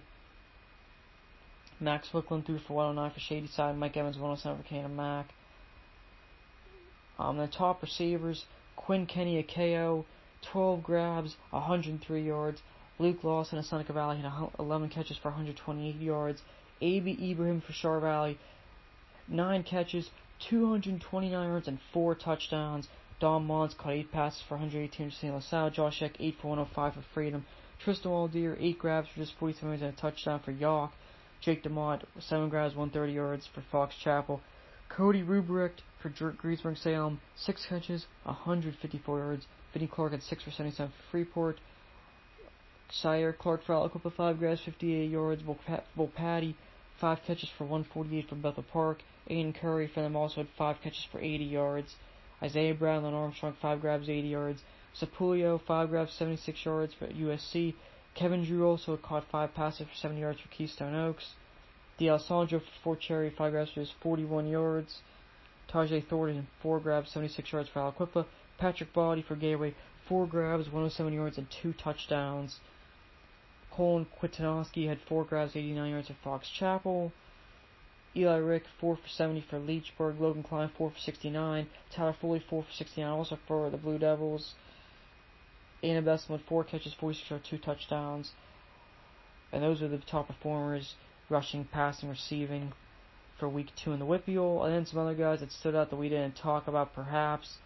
Max Wickland threw for one oh nine for Shadyside. Mike Evans one oh seven for Canaan Mac. Um, the top receivers, Quinn Kenny a K O, twelve grabs, one hundred three yards. Luke Lawson of Seneca Valley had eleven catches for one hundred twenty-eight yards. A B Ibrahim for Char Valley, nine catches, two hundred twenty-nine yards and four touchdowns. Don Mons caught eight passes for one hundred eighteen for Saint LaSalle. Josh Eck eight for one oh five for Freedom. Tristan Waldeer eight grabs for just forty-seven yards and a touchdown for York. Jake DeMont seven grabs, one hundred thirty yards for Fox Chapel. Cody Rubricht for Greensburg Salem six catches, one hundred fifty-four yards. Vinnie Clark had six for seventy-seven for Freeport. Sire Clark for Aliquippa five grabs, fifty-eight yards. Volpatty five catches for one forty-eight for Bethel Park. Aiden Curry for them also had five catches for eighty yards. Isaiah Brown and Armstrong five grabs, eighty yards. Sapulio five grabs, seventy-six yards for U S C. Kevin Drew also caught five passes for seventy yards for Keystone Oaks. D'Alessandro for Fort Cherry five grabs for just forty-one yards. Tajay Thornton four grabs, seventy-six yards for Aliquippa. Patrick Body for Gateway four grabs, one oh seven yards and two touchdowns. Colin Kwiatkowski had four grabs, eighty-nine yards for Fox Chapel. Eli Rick four for seventy for Leechburg. Logan Klein four for sixty-nine. Tyler Foley four for sixty-nine also for the Blue Devils. Anna Besson with four catches, forty-six yards, two touchdowns. And those are the top performers, rushing, passing, receiving for week two in the Whippeal. And then some other guys that stood out that we didn't talk about perhaps.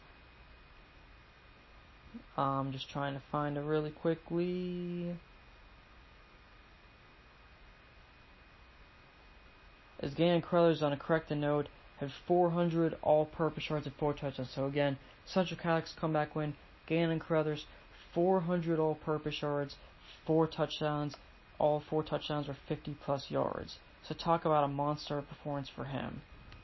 I'm um, just trying to find it really quickly. As Gannon Crothers, on a corrected note, had four hundred all-purpose yards and four touchdowns. So again, Central Catholic's comeback win. Gannon Crothers, four hundred all-purpose yards, four touchdowns. All four touchdowns were fifty-plus yards. So talk about a monster performance for him.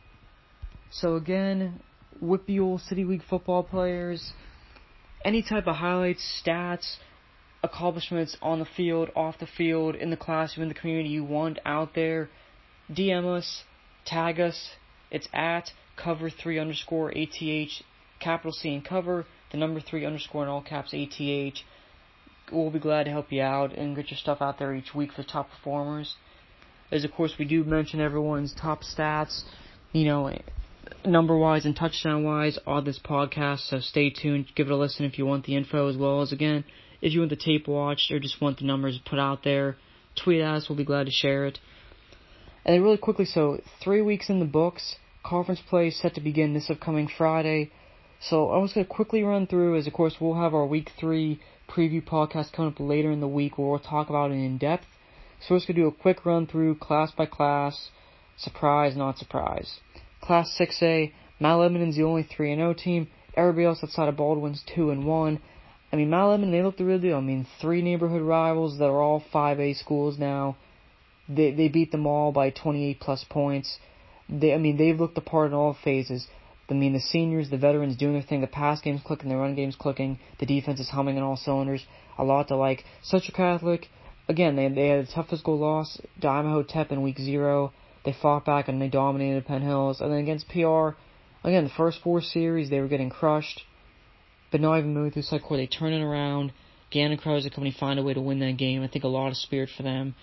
So again, Whippeal City League football players, any type of highlights, stats, accomplishments on the field, off the field, in the classroom, in the community you want out there, D M us, tag us. It's at cover three underscore ATH, capital C in cover, the number three underscore in all caps ATH. We'll be glad to help you out and get your stuff out there each week for top performers. As of course we do mention everyone's top stats, you know, number-wise and touchdown-wise on this podcast, so stay tuned, give it a listen if you want the info, as well as, again, if you want the tape watched or just want the numbers put out there, tweet at us, we'll be glad to share it. And then really quickly, so three weeks in the books, conference play is set to begin this upcoming Friday. So I'm just going to quickly run through, as of course we'll have our week three preview podcast coming up later in the week where we'll talk about it in depth. So we're just going to do a quick run through, class by class, surprise, not surprise. Class six A, Mount Lebanon's the only three and oh team. Everybody else outside of Baldwin's two and one. I mean, Mount Lebanon, they look the real deal. I mean, three neighborhood rivals that are all five A schools now. They they beat them all by twenty-eight plus points. They I mean they've looked the part in all phases. I mean the seniors, the veterans doing their thing. The pass game's clicking, the run game's clicking. The defense is humming on all cylinders. A lot to like. Central Catholic, again they they had a tough physical loss. Diamond Hotep in week zero. They fought back and they dominated Penn Hills. And then against P R, again the first four series they were getting crushed, but not even moving through cycle court. They turn it around. Gannon Crows, the company, find a way to win that game. I think a lot of spirit for them.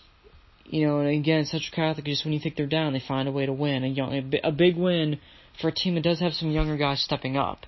You know, and again, Central Catholic, just when you think they're down, they find a way to win. A, young, a big win for a team that does have some younger guys stepping up.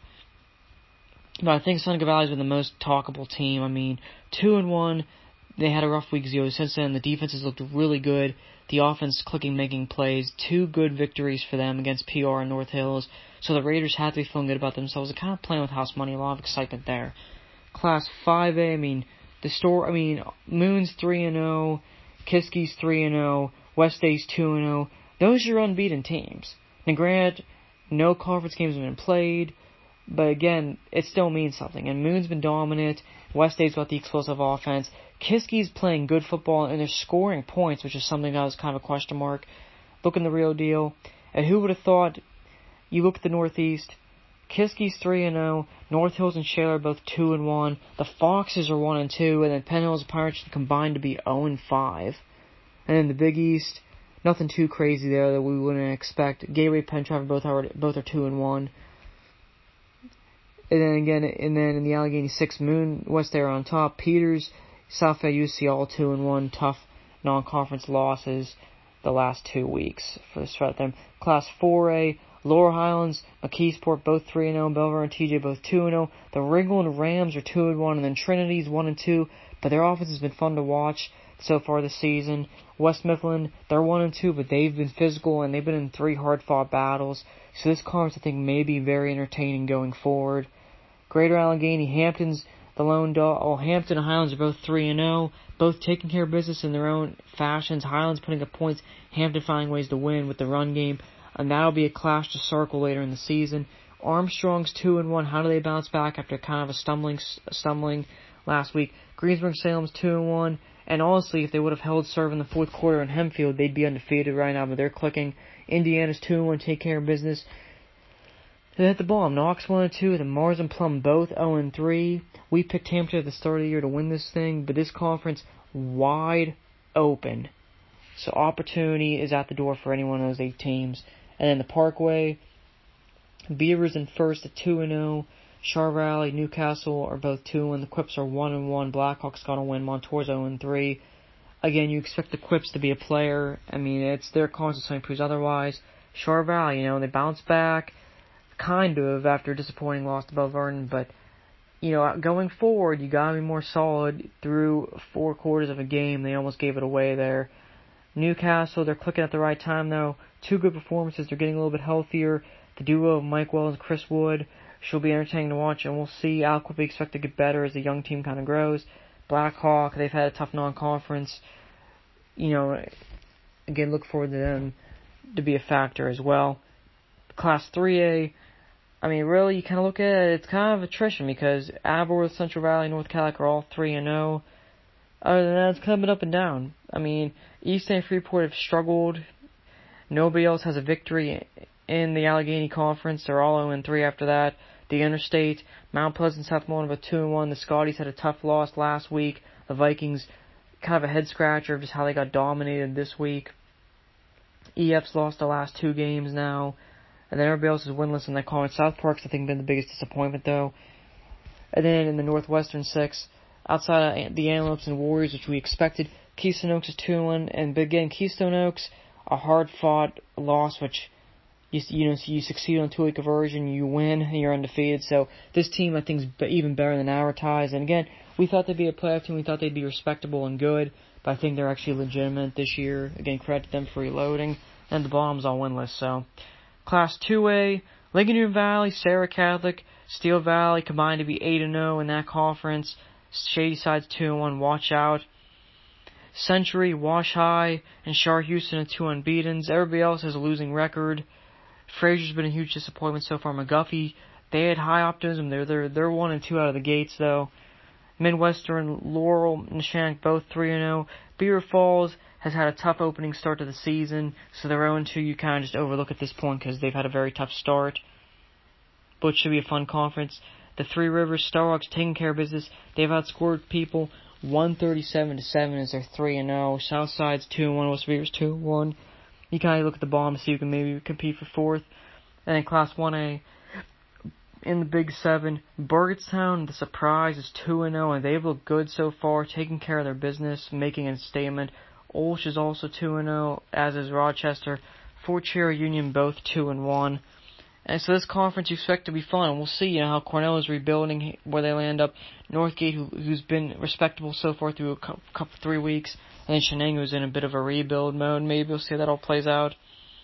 But I think Seneca Valley's been the most talkable team. I mean, two and one, they had a rough week zero. Since then, the defenses looked really good. The offense clicking, making plays. Two good victories for them against P R and North Hills. So the Raiders had to be feeling good about themselves. They're kind of playing with house money. A lot of excitement there. Class five A, I mean, the store. I mean, Moon's three and zero. Kiski's three and oh, West A's two and oh. Those are unbeaten teams. Now, granted, no conference games have been played, but again, it still means something. And Moon's been dominant. West A's got the explosive offense. Kiski's playing good football, and they're scoring points, which is something that was kind of a question mark. Looking the real deal. And who would have thought you look at the Northeast. Kiski's three and oh, North Hills and Shaler are both two and one. The Foxes are one and two, and then Penn Hills and Pirates combined to be oh and five. And then the Big East, nothing too crazy there that we wouldn't expect. Gateway, Penn Trafford both are both are two and one. And then again, and then in the Allegheny Six Moon West, they're on top. Peters, Southfield, U C all two and one. Tough non-conference losses the last two weeks for the them. Class four A, Laurel Highlands, McKeesport both three and oh. Belvoir and T J both two and oh. The Ringgold Rams are two and one, and then Trinity's one and two. But their offense has been fun to watch so far this season. West Mifflin, they're one and two, but they've been physical and they've been in three hard-fought battles. So this conference, I think, may be very entertaining going forward. Greater Allegheny, Hampton's the lone dog. Oh, Hampton and Highlands are both three and oh, both taking care of business in their own fashions. Highlands putting up points, Hampton finding ways to win with the run game, and that'll be a clash to circle later in the season. Armstrong's two and one. How do they bounce back after kind of a stumbling, stumbling last week? Greensburg-Salem's two and one. And honestly, if they would have held serve in the fourth quarter in Hempfield, they'd be undefeated right now, but they're clicking. Indiana's two and one, take care of business. They hit the bomb. Knox one and two, the Mars and Plum both oh and three. We picked Hampton at the start of the year to win this thing, but this conference wide open. So opportunity is at the door for any one of those eight teams. And then the Parkway, Beavers in first at two and oh. Char Valley, Newcastle are both two and one. The Quips are one and one. Blackhawks got a win. Montour's oh and three. Again, you expect the Quips to be a player. I mean, it's their conference, so proves otherwise. Char Valley, you know, they bounced back, kind of, after a disappointing loss to Bell Vernon, but, you know, going forward, you gotta be more solid through four quarters of a game. They almost gave it away there. Newcastle, they're clicking at the right time, though. Two good performances. They're getting a little bit healthier. The duo of Mike Wells and Chris Wood should be entertaining to watch, and we'll see. Alcoa we expect to get better as the young team kind of grows. Blackhawk, they've had a tough non-conference. You know, again, look forward to them to be a factor as well. Class three A, I mean, really, you kind of look at it, it's kind of attrition because Aberworth, Central Valley, North Calic are all three and oh. Other than that, it's kind of been up and down. I mean, East and Freeport have struggled. Nobody else has a victory in the Allegheny Conference. They're all oh and three after that. The Interstate, Mount Pleasant, South Moline have a two and one. The Scotties had a tough loss last week. The Vikings, kind of a head-scratcher of just how they got dominated this week. E F's lost the last two games now. And then everybody else is winless in that conference. South Park's, I think, been the biggest disappointment, though. And then in the Northwestern Six, outside of the Antelopes and Warriors, which we expected, Keystone Oaks is two and one. And again, Keystone Oaks, a hard-fought loss, which you, you know, you succeed on two-way conversion, you win, and you're undefeated. So this team, I think, is even better than advertised. And again, we thought they'd be a playoff team. We thought they'd be respectable and good. But I think they're actually legitimate this year. Again, credit to them for reloading. And the bottom's all winless, so... Class two A, Lincoln Valley, Sarah Catholic, Steel Valley combined to be eight and oh in that conference. Shady Side's two and one, watch out. Century, Wash High, and Shar Houston are two unbeatens. Everybody else has a losing record. Fraser's been a huge disappointment so far. McGuffey, they had high optimism. They're they're they're one and two out of the gates though. Midwestern, Laurel, and Shank both three and oh. Beaver Falls has had a tough opening start to the season, so they're oh and two. You kind of just overlook at this point because they've had a very tough start. But it should be a fun conference. The Three Rivers Starhawks taking care of business. They've outscored people one thirty-seven to seven as they're three and oh. Southside's two and one. West Beavers two and one. You kind of look at the bottom to see who can maybe compete for fourth. And then Class one A, in the Big Seven, Burgettstown, the surprise, is two and oh, and they've looked good so far, taking care of their business, making a statement. Olsh is also two and oh, as is Rochester. Fort Cherry Union both two and one. And so this conference you expect to be fun, and we'll see, you know, how Cornell is rebuilding, where they land up. Northgate, who, who's been respectable so far through a couple, couple three weeks, and then Shenango, who's in a bit of a rebuild mode. Maybe we'll see how that all plays out.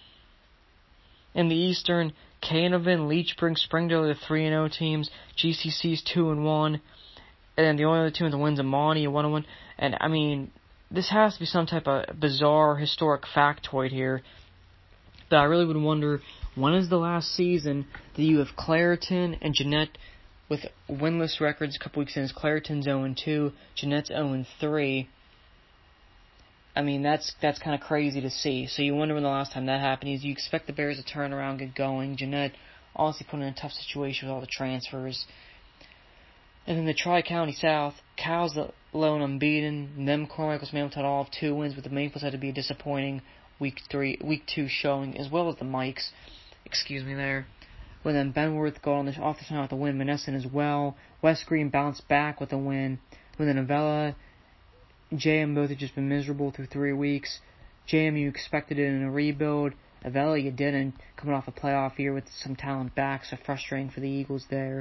In the Eastern, Canevin, Leechburg, Springdale are the three and oh teams. G C C's two and one, and then the only other team that wins Amani, one and one. And I mean, this has to be some type of bizarre historic factoid here. But I really would wonder, when is the last season that you have Clareton and Jeanette with winless records a couple weeks in? Clareton's oh and two, Jeanette's oh and three. I mean, that's that's kind of crazy to see. So you wonder when the last time that happened is. You expect the Bears to turn around, get going. Jeanette honestly put in a tough situation with all the transfers. And then the Tri-County South, Cal's alone unbeaten. Them, Cornwall, Hamilton all have two wins, but the Maples had to be a disappointing week three, week two showing, as well as the Mikes. Excuse me there. But then Benworth got on the off the time with a win. Monessen as well. West Green bounced back with a win. With then Avella, J M both have just been miserable through three weeks. J M, you expected it in a rebuild. Avella, you didn't. Coming off a playoff year with some talent back, so frustrating for the Eagles there.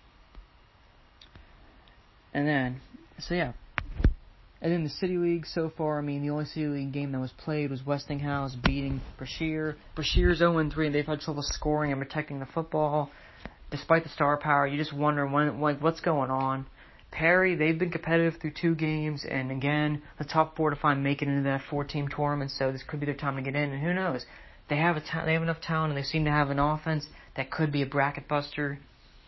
And then, so yeah. And then the City League so far, I mean, the only City League game that was played was Westinghouse beating Brashear. Brashear's oh and three, and they've had trouble scoring and protecting the football. Despite the star power, you just wonder when, like, what's going on. Perry, they've been competitive through two games, and again, the top four to five make it into that four-team tournament, so this could be their time to get in, and who knows? They have a ta- they have enough talent, and they seem to have an offense that could be a bracket buster.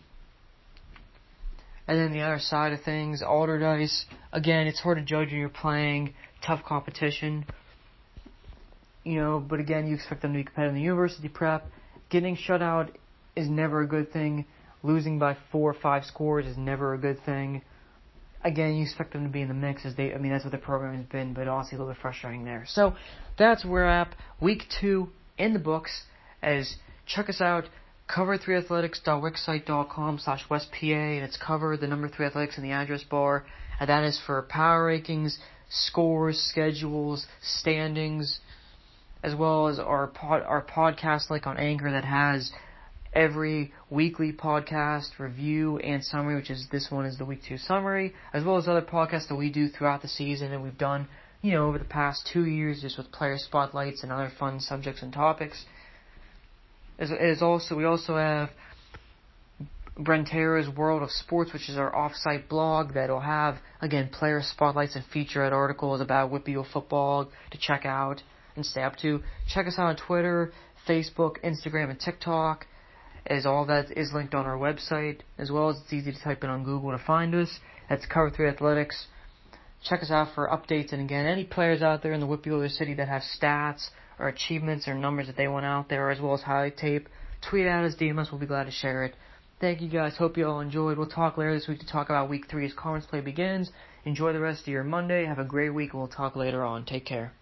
And then the other side of things, Alderdice, again, it's hard to judge when you're playing tough competition, you know, but again, you expect them to be competitive in the university prep. Getting shut out is never a good thing. Losing by four or five scores is never a good thing. Again, you expect them to be in the mix, as they, I mean, that's what their program has been, but honestly a little bit frustrating there. So, that's where we're at. Week two in the books, as check us out, cover three athletics dot wixsite dot com slash west p a, and it's cover, the number three athletics in the address bar, and that is for power rankings, scores, schedules, standings, as well as our pod, our podcast link on Anchor that has every weekly podcast review and summary, which is this one is the week two summary, as well as other podcasts that we do throughout the season and we've done, you know, over the past two years just with player spotlights and other fun subjects and topics. As, as also, we also have Brentera's World of Sports, which is our off-site blog that'll have, again, player spotlights and featurette articles about Whitfield football to check out and stay up to. Check us out on Twitter, Facebook, Instagram, and TikTok, as all that is linked on our website, as well as it's easy to type in on Google to find us. That's Cover three Athletics. Check us out for updates, and again, any players out there in the Whitfield City that have stats or achievements or numbers that they want out there, as well as highlight tape, tweet at us, D M us, we'll be glad to share it. Thank you guys, hope you all enjoyed. We'll talk later this week to talk about week three as conference play begins. Enjoy the rest of your Monday, have a great week, and we'll talk later on. Take care.